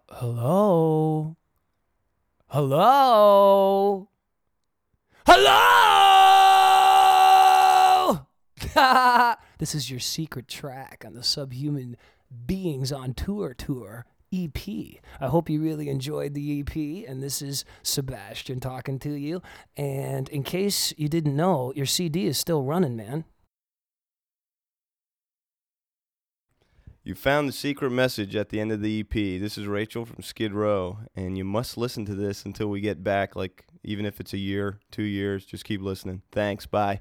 Hello? Hello? Hello? This is your secret track on the Subhuman Beings on Tour EP. I hope you really enjoyed the EP, and this is Sebastian talking to you. And in case you didn't know, your CD is still running, man. You found the secret message at the end of the EP. This is Rachel from Skid Row, and you must listen to this until we get back, like, even if it's a year, 2 years, just keep listening. Thanks, bye.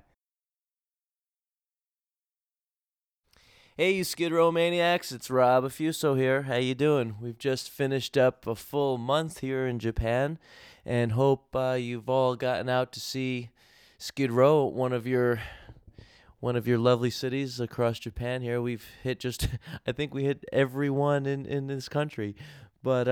Hey, you Skid Row maniacs, it's Rob Affuso here. How you doing? We've just finished up a full month here in Japan, and hope you've all gotten out to see Skid Row, one of your lovely cities across Japan. Here we've hit I think we hit everyone in this country, but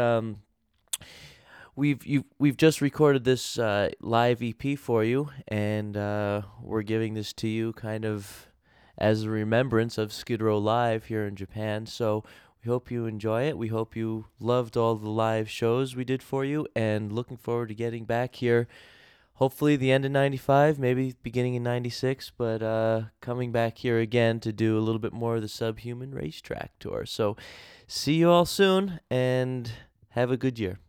we've just recorded this live EP for you, and we're giving this to you kind of as a remembrance of Skid Row Live here in Japan. So we hope you enjoy it. We hope you loved all the live shows we did for you, and looking forward to getting back here. Hopefully the end of 95, maybe beginning in 96, but coming back here again to do a little bit more of the Subhuman Racetrack Tour. So see you all soon, and have a good year.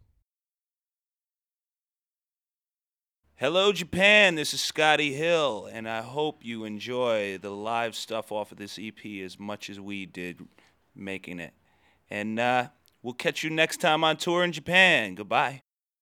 Hello, Japan. This is Scotty Hill, and I hope you enjoy the live stuff off of this EP as much as we did making it. And we'll catch you next time on tour in Japan. Goodbye.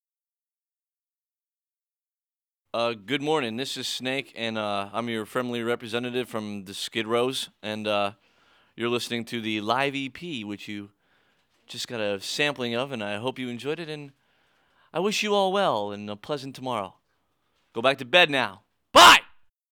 Good morning. This is Snake, and I'm your friendly representative from the Skid Rows, and you're listening to the live EP, which you just got a sampling of, and I hope you enjoyed it, and I wish you all well and a pleasant tomorrow. Go back to bed now. Bye!